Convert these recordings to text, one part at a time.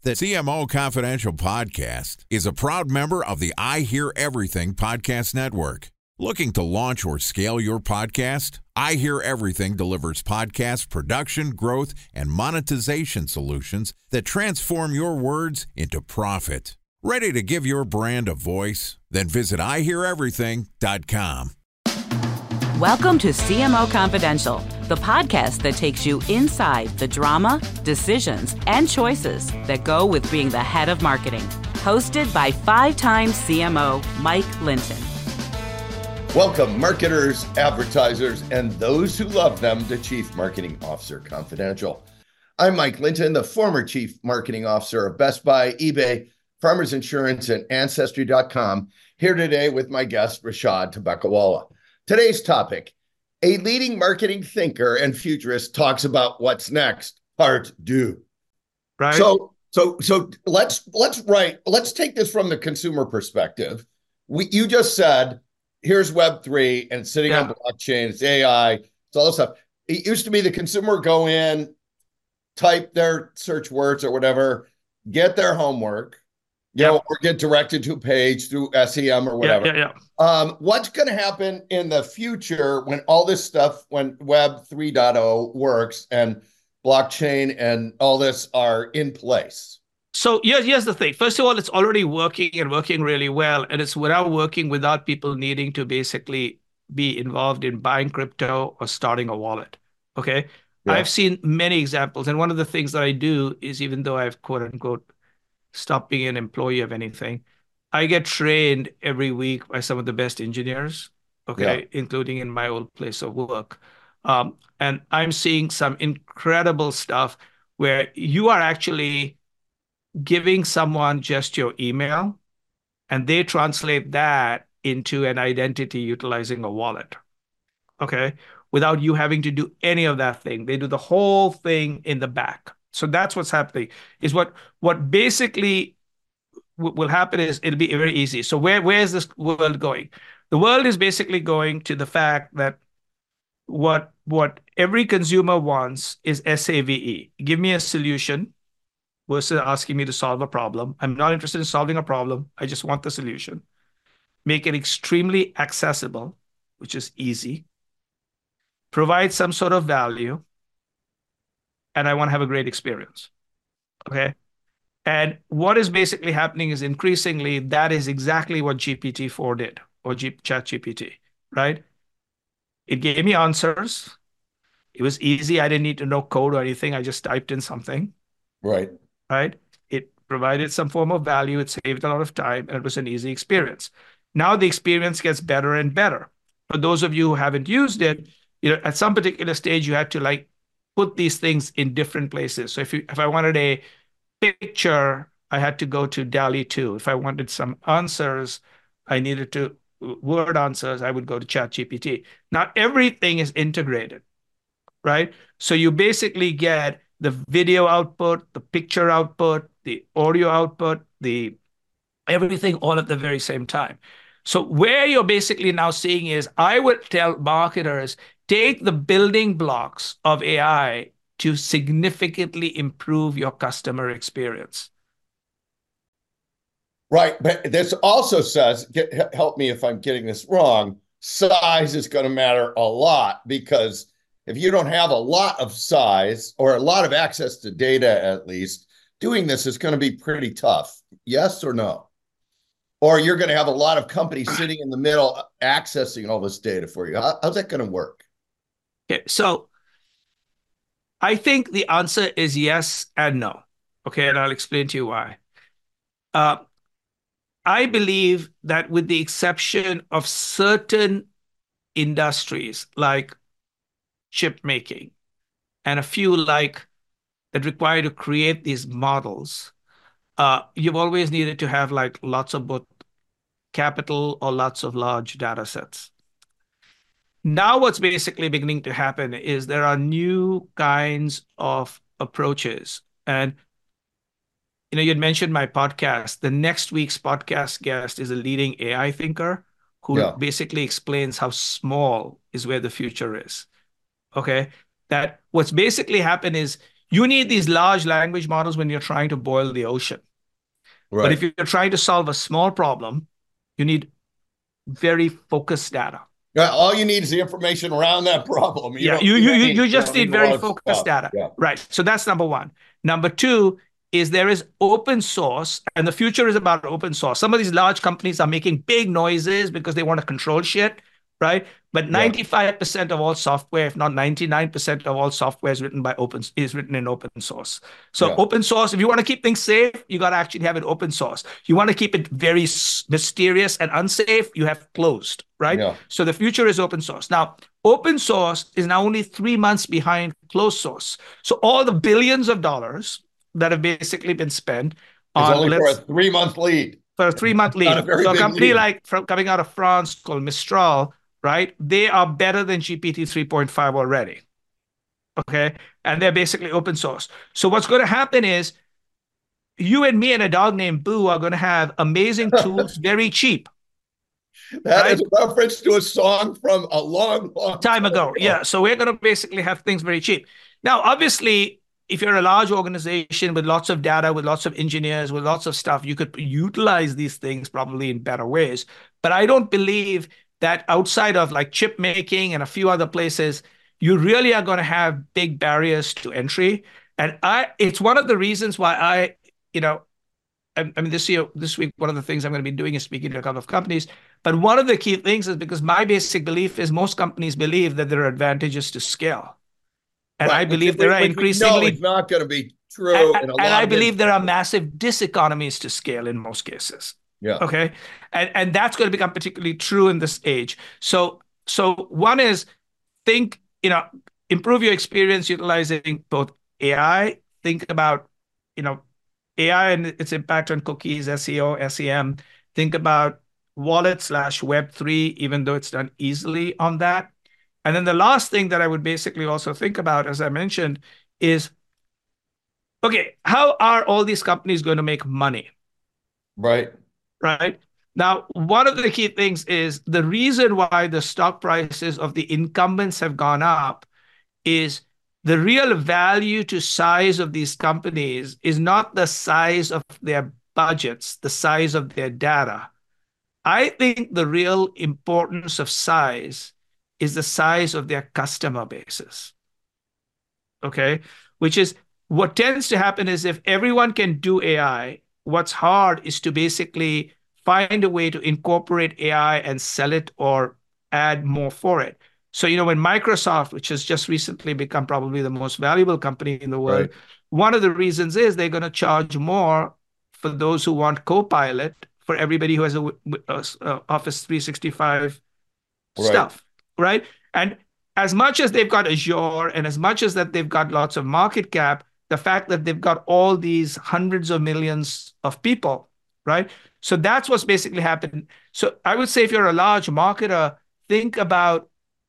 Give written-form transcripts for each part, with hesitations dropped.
The CMO Confidential podcast is a proud member of the I Hear Everything podcast network. Looking to launch or scale your podcast? I Hear Everything delivers podcast production, growth, and monetization solutions that transform your words into profit. Ready to give your brand a voice? Then visit iheareverything.com. Welcome to CMO Confidential, the podcast that takes you inside the drama, decisions, and choices that go with being the head of marketing. Hosted by five-time CMO Mike Linton. Welcome, marketers, advertisers, and those who love them to Chief Marketing Officer Confidential. I'm Mike Linton, the former Chief Marketing Officer of Best Buy, eBay, Farmers Insurance, and Ancestry.com, here today with my guest, Rashad Tabakawala. Today's topic, a leading marketing thinker and futurist talks about what's next, part two. Right. So let's take this from the consumer perspective. You just said, here's Web3 and sitting on blockchain, it's AI, it's all this stuff. It used to be the consumer go in, type their search words or whatever, get their homework, or get directed to a page through SEM or whatever. What's going to happen in the future when all this stuff, when Web 3.0 works and blockchain and all this are in place? So here's the thing. First of all, it's already working and working really well. And it's without people needing to basically be involved in buying crypto or starting a wallet. Okay. Yeah. I've seen many examples. And one of the things that I do is, even though I've quote unquote stopped being an employee of anything, I get trained every week by some of the best engineers, including in my old place of work. And I'm seeing some incredible stuff where you are actually giving someone just your email and they translate that into an identity utilizing a wallet, without you having to do any of that thing. They do the whole thing in the back. So that's what's happening. Is what basically will happen is it'll be very easy. So where is this world going? The world is basically going to the fact that what every consumer wants is SAVE. Give me a solution versus asking me to solve a problem. I'm not interested in solving a problem. I just want the solution. Make it extremely accessible, which is easy. Provide some sort of value. And I want to have a great experience. Okay. And what is basically happening is increasingly that is exactly what GPT-4 did, or ChatGPT, right? It gave me answers. It was easy. I didn't need to know code or anything. I just typed in something. Right. It provided some form of value. It saved a lot of time, and it was an easy experience. Now the experience gets better and better. For those of you who haven't used it, at some particular stage, you had to put these things in different places. So if I wanted a picture, I had to go to DALL-E 2. If I wanted some answers, I needed to word answers, I would go to ChatGPT. Not everything is integrated, right? So you basically get the video output, the picture output, the audio output, the everything all at the very same time. So where you're basically now seeing is, I would tell marketers, take the building blocks of AI to significantly improve your customer experience. Right. But this also says, help me if I'm getting this wrong, size is going to matter a lot, because if you don't have a lot of size or a lot of access to data, at least, doing this is going to be pretty tough. Yes or no? Or you're going to have a lot of companies sitting in the middle accessing all this data for you. How's that going to work? Okay, so I think the answer is yes and no. Okay, and I'll explain to you why. I believe that with the exception of certain industries like chip making and a few that require to create these models, you've always needed to have lots of both capital or lots of large data sets. Now what's basically beginning to happen is there are new kinds of approaches. And you'd mentioned my podcast. The next week's podcast guest is a leading AI thinker who basically explains how small is where the future is. Okay. That what's basically happened is You need these large language models when you're trying to boil the ocean. But if you're trying to solve a small problem, you need very focused data. Yeah, all you need is the information around that problem. You just need very focused data. Yeah. Right. So that's number one. Number two is there is open source, and the future is about open source. Some of these large companies are making big noises because they want to control shit, right? But 95% of all software, if not 99% of all software, is written in open source. So open source, if you want to keep things safe, you got to actually have it open source. You want to keep it very mysterious and unsafe, you have closed, right? Yeah. So the future is open source. Now, open source is now only 3 months behind closed source. So all the billions of dollars that have basically been spent on only for a 3-month lead. For a 3-month lead. So a company like coming out of France called Mistral, right? They are better than GPT 3.5 already. Okay. And they're basically open source. So what's going to happen is you and me and a dog named Boo are going to have amazing tools very cheap. That is a reference to a song from a long time ago. Yeah. So we're going to basically have things very cheap. Now, obviously, if you're a large organization with lots of data, with lots of engineers, with lots of stuff, you could utilize these things probably in better ways. But I don't believe that outside of like chip making and a few other places, you really are going to have big barriers to entry. And it's one of the reasons why this week, one of the things I'm going to be doing is speaking to a couple of companies. But one of the key things is because my basic belief is most companies believe that there are advantages to scale. And I believe there are increasingly... it's not going to be true. And I believe there are massive diseconomies to scale in most cases. Yeah. Okay. And that's going to become particularly true in this age. So one is improve your experience utilizing both AI. Think about, AI and its impact on cookies, SEO, SEM. Think about wallet/Web3, even though it's done easily on that. And then the last thing that I would basically also think about, as I mentioned, is, okay, how are all these companies going to make money? Right. Now, one of the key things is the reason why the stock prices of the incumbents have gone up is the real value to size of these companies is not the size of their budgets, the size of their data. I think the real importance of size is the size of their customer bases. Okay? Which is what tends to happen is if everyone can do AI, what's hard is to basically find a way to incorporate AI and sell it or add more for it. So, when Microsoft, which has just recently become probably the most valuable company in the world, one of the reasons is they're going to charge more for those who want Copilot for everybody who has a Office 365 stuff, right? And as much as they've got Azure and as much as that they've got lots of market cap, the fact that they've got all these hundreds of millions of people, right? So that's what's basically happened. So I would say if you're a large marketer, think about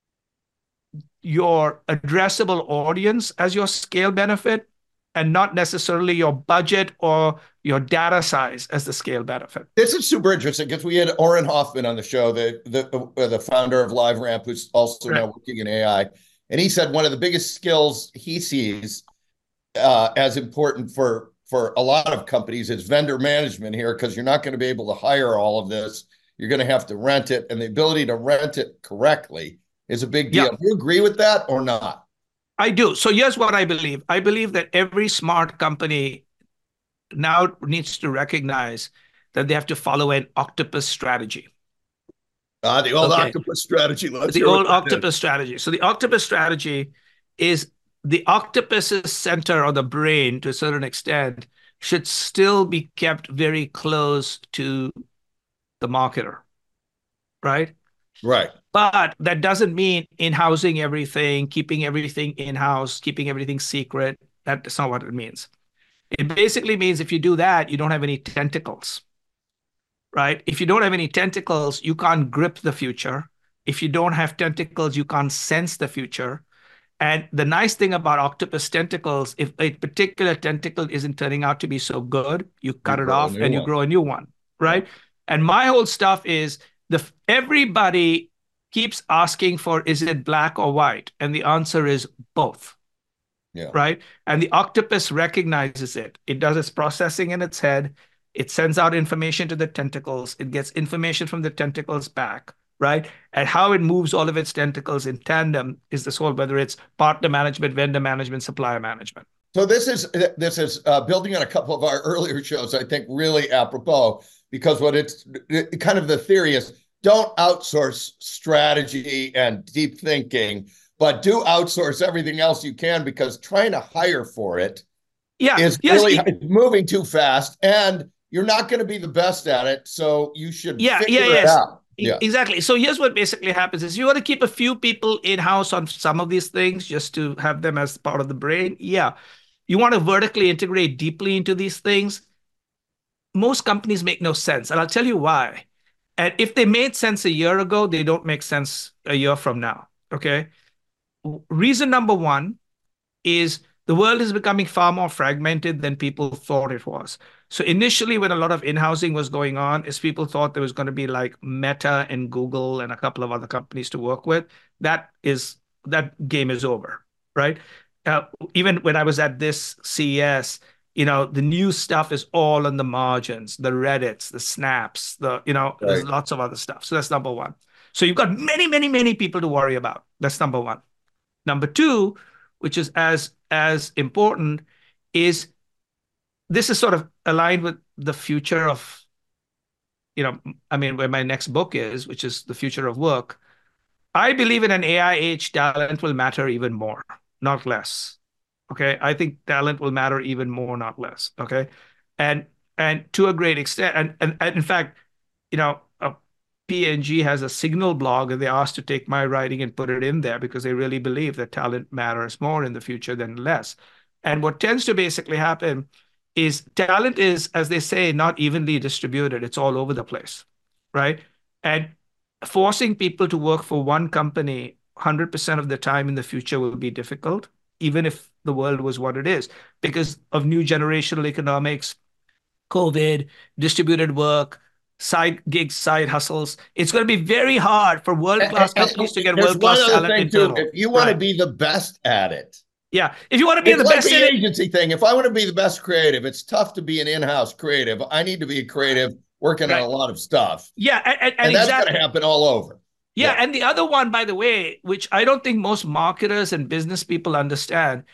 your addressable audience as your scale benefit and not necessarily your budget or your data size as the scale benefit. This is super interesting because we had Oren Hoffman on the show, the founder of LiveRamp, who's also now working in AI. And he said one of the biggest skills he sees as important for a lot of companies is vendor management here, because you're not going to be able to hire all of this. You're going to have to rent it, and the ability to rent it correctly is a big deal. Do you agree with that or not? I do. So here's what I believe. I believe that every smart company now needs to recognize that they have to follow an octopus strategy. The old octopus strategy. The old octopus strategy. So the octopus strategy is the octopus's center, or the brain to a certain extent, should still be kept very close to the marketer, right? Right. But that doesn't mean in-housing everything, keeping everything in-house, keeping everything secret. That's not what it means. It basically means if you do that, you don't have any tentacles, right? If you don't have any tentacles, you can't grip the future. If you don't have tentacles, you can't sense the future. And the nice thing about octopus tentacles, if a particular tentacle isn't turning out to be so good, you cut it off and you grow a new one, right? And my whole stuff is everybody keeps asking for, is it black or white? And the answer is both. Yeah. right? And the octopus recognizes it. It does its processing in its head. It sends out information to the tentacles. It gets information from the tentacles back, right? And how it moves all of its tentacles in tandem is this whole, whether it's partner management, vendor management, supplier management. So this is building on a couple of our earlier shows, I think really apropos, because what it's kind of the theory is, don't outsource strategy and deep thinking, but do outsource everything else you can, because trying to hire for it is really moving too fast, and you're not going to be the best at it. So you should figure it out. Yeah, exactly. So here's what basically happens is you want to keep a few people in-house on some of these things just to have them as part of the brain. Yeah. You want to vertically integrate deeply into these things. Most companies make no sense. And I'll tell you why. And if they made sense a year ago, they don't make sense a year from now. Okay. Reason number one is the world is becoming far more fragmented than people thought it was. So initially, when a lot of in-housing was going on, is people thought there was going to be like Meta and Google and a couple of other companies to work with. That game is over, right? Even when I was at this CES, the new stuff is all on the margins, the Reddits, the Snaps, there's lots of other stuff. So that's number one. So you've got many, many, many people to worry about. That's number one. Number two, which is as important, is this is sort of aligned with the future of, where my next book is, which is The Future of Work. I believe in an AI age, talent will matter even more, not less. Okay. I think talent will matter even more, not less. Okay. And to a great extent, and in fact, P&G has a Signal blog, and they asked to take my writing and put it in there because they really believe that talent matters more in the future than less. And what tends to basically happen is talent is, as they say, not evenly distributed. It's all over the place, right? And forcing people to work for one company 100% of the time in the future will be difficult, even if the world was what it is, because of new generational economics, COVID, distributed work, side gigs, side hustles. It's going to be very hard for world-class companies to get world-class talent internal. If you want to be the best at it. Yeah. If you want to be the best at it. It's like the agency thing. If I want to be the best creative, it's tough to be an in-house creative. I need to be a creative working on a lot of stuff. Yeah. And that's going to happen all over. Yeah. And the other one, by the way, which I don't think most marketers and business people understand,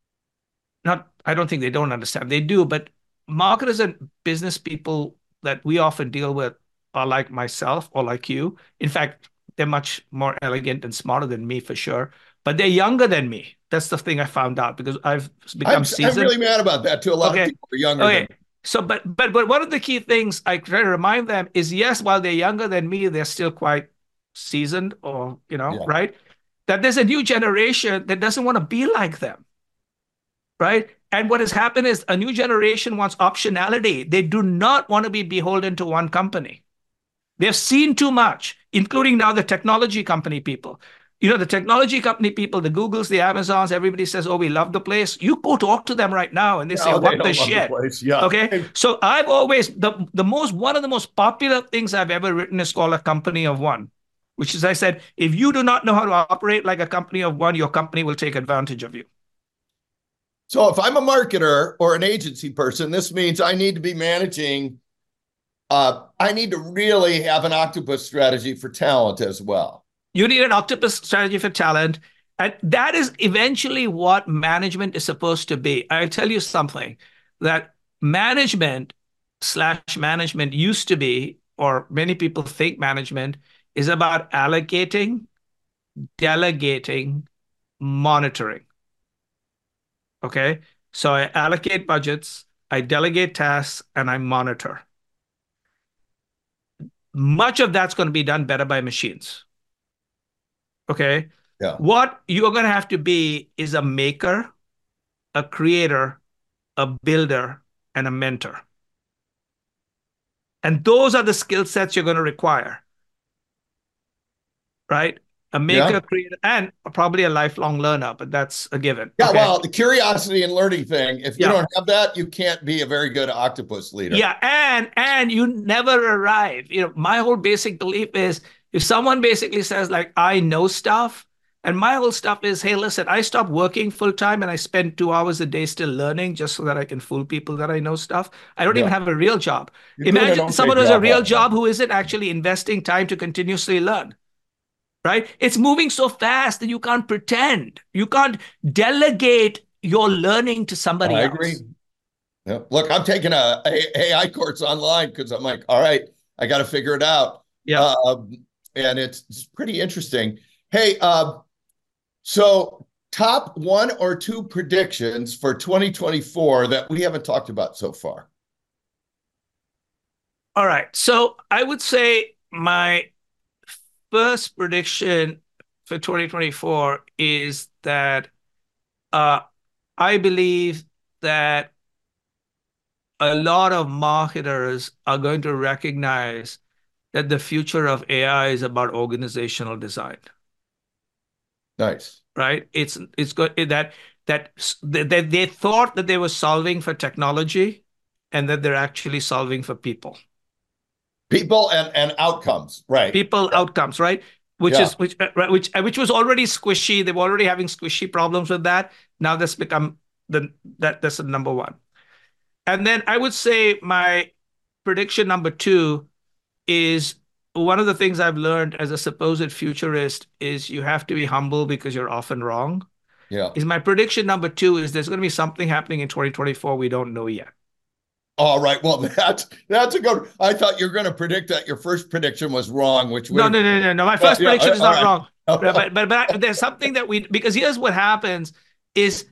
I don't think they don't understand. They do, but marketers and business people that we often deal with are like myself or like you. In fact, they're much more elegant and smarter than me for sure, but they're younger than me. That's the thing I found out because I've become seasoned. I'm really mad about that too. A lot of people are younger than me. So, but one of the key things I try to remind them is, yes, while they're younger than me, they're still quite seasoned or, right? That there's a new generation that doesn't want to be like them, right? And what has happened is a new generation wants optionality. They do not want to be beholden to one company. They've seen too much, including now the technology company people. The technology company people, the Googles, the Amazons, everybody says, oh, we love the place. You go talk to them right now and they say, what the shit? Okay. So I've always, one of the most popular things I've ever written is called A Company of One, which is I said, if you do not know how to operate like a company of one, your company will take advantage of you. So if I'm a marketer or an agency person, this means I need to be managing. I need to really have an octopus strategy for talent as well. You need an octopus strategy for talent. And that is eventually what management is supposed to be. I'll tell you something, that management used to be, or many people think management is about allocating, delegating, monitoring. Okay. So I allocate budgets, I delegate tasks, and I monitor. Much of that's going to be done better by machines. Okay. Yeah. What you're going to have to be is a maker, a creator, a builder, and a mentor. And those are the skill sets you're going to require. Right? A maker, creator, and probably a lifelong learner, but that's a given. Yeah, okay. Well, the curiosity and learning thing, if you don't have that, you can't be a very good octopus leader. Yeah, and you never arrive. My whole basic belief is if someone basically says like, I know stuff, And my whole stuff is, hey, listen, I stopped working full time and I spend 2 hours a day still learning just so that I can fool people that I know stuff. I don't even have a real job. Imagine someone who has a real job who isn't actually investing time to continuously learn, right? It's moving so fast that you can't pretend. You can't delegate your learning to somebody else. I agree. Yeah. Look, I'm taking a AI course online because I'm like, all right, I got to figure it out. Yeah. And it's pretty interesting. Hey, so top 1 or 2 predictions for 2024 that we haven't talked about so far. All right. So I would say my first prediction for 2024 is that I believe that a lot of marketers are going to recognize that the future of AI is about organizational design. Nice. Right? It's good that they thought that they were solving for technology and that they're actually solving for people. People and outcomes, right? People outcomes, right? Which was already squishy. They were already having squishy problems with that. Now that's become that's the number one. And then I would say my prediction number 2 is one of the things I've learned as a supposed futurist is you have to be humble because you're often wrong. Yeah. Is my prediction number 2 is there's going to be something happening in 2024 we don't know yet. All right. Well, that's a good. I thought you were going to predict that your first prediction was wrong, which no. My first prediction is not wrong. But there's something that because here's what happens is,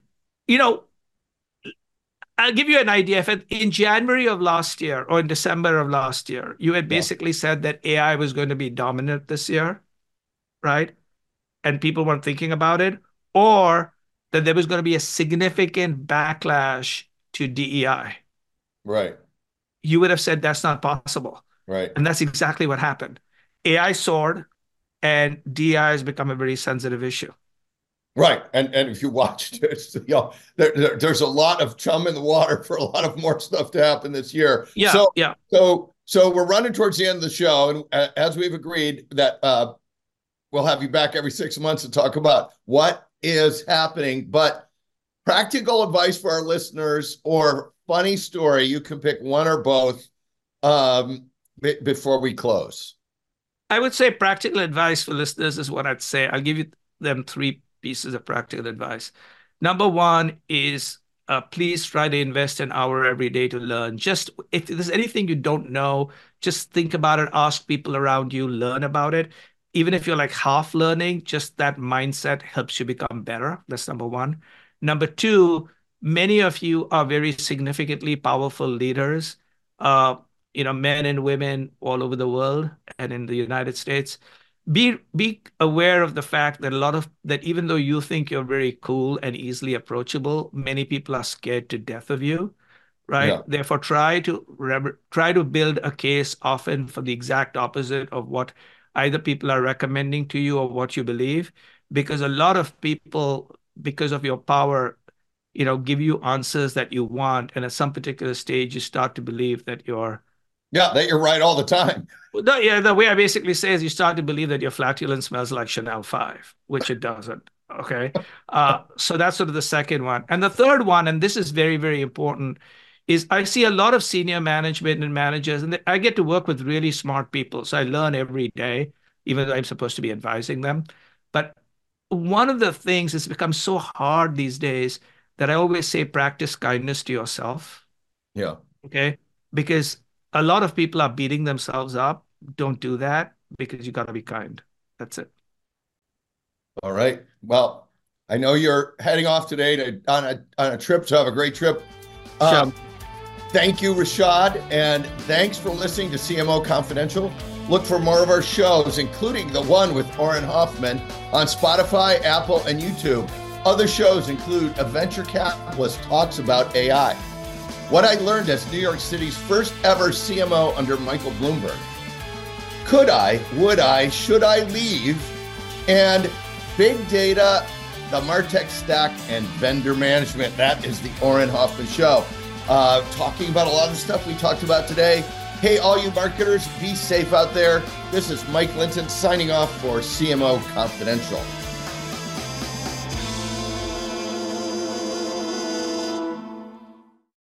I'll give you an idea. If in January of last year or in December of last year, you had basically said that AI was going to be dominant this year, right? And people weren't thinking about it, or that there was going to be a significant backlash to DEI. Right. You would have said that's not possible. Right. And that's exactly what happened. AI soared and DEI has become a very sensitive issue. Right. And if you watched it, there's a lot of chum in the water for a lot of more stuff to happen this year. Yeah. So we're running towards the end of the show. And as we've agreed that we'll have you back every 6 months to talk about what is happening. But practical advice for our listeners or funny story, you can pick one or both before we close. I would say practical advice for listeners is what I'd say. I'll give you them 3 pieces of practical advice. Number 1 is please try to invest an hour every day to learn. Just if there's anything you don't know, just think about it, ask people around you, learn about it. Even if you're like half learning, just that mindset helps you become better. That's number 1. Number 2, many of you are very significantly powerful leaders, men and women all over the world and in the United States. Be aware of the fact that even though you think you're very cool and easily approachable, many people are scared to death of you, right? Yeah. Therefore, try to build a case often for the exact opposite of what either people are recommending to you or what you believe, because a lot of people, because of your power, give you answers that you want, and at some particular stage, you start to believe that you're right all the time. The way I basically say is you start to believe that your flatulence smells like Chanel 5, which it doesn't. Okay. So that's sort of the second one. And the third one, and this is very, very important, is I see a lot of senior management and managers, and I get to work with really smart people. So I learn every day, even though I'm supposed to be advising them. But one of the things that's become so hard these days that I always say, practice kindness to yourself. Yeah. Okay. Because a lot of people are beating themselves up. Don't do that, because you got to be kind. That's it. All right. Well, I know you're heading off today on a trip, so have a great trip. Sure. Thank you, Rishad, and thanks for listening to CMO Confidential. Look for more of our shows, including the one with Auren Hoffman, on Spotify, Apple, and YouTube. Other shows include A Venture Capitalist Talks About AI, What I Learned as New York City's first ever CMO under Michael Bloomberg, Could I, Would I, Should I Leave, and Big Data, the MarTech Stack, and Vendor Management. That is the Auren Hoffman Show. Talking about a lot of the stuff we talked about today. Hey, all you marketers, be safe out there. This is Mike Linton signing off for CMO Confidential.